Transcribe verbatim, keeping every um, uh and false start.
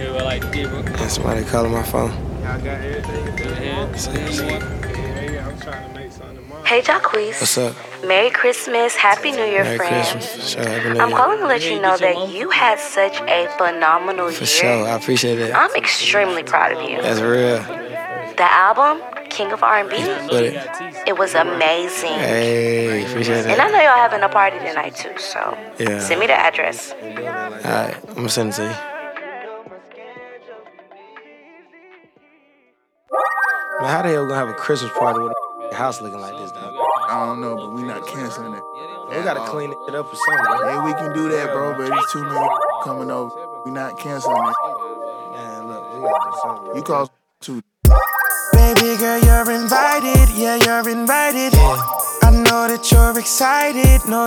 Yeah, well, like, yeah, bro. Yeah, somebody calling my phone. Y'all got everything to do. Yeah, Yeah, I'm trying to make something tomorrow. Hey, Jacquees. what's up? Merry Christmas. Happy New Year, Merry friend. Christmas. For sure, Happy New I'm Year. calling to let you know that you had such a phenomenal For year. sure, I appreciate it. I'm extremely proud of you. That's real. The album, King of R and B, But it, it was amazing. hey, appreciate And I that. know y'all having a party tonight too, so Yeah. send me the address. Alright, I'm gonna send it to you. Man, how the hell we gonna have a Christmas party with a house looking like this, dog? I don't know, but we not canceling it. We gotta clean it up or something, bro. Yeah, we can do that, bro, but it's too many coming over. We not canceling it. Man, look, we gotta do something, bro. You call too. Baby girl, you're invited. Yeah, you're invited. I know that you're excited. No,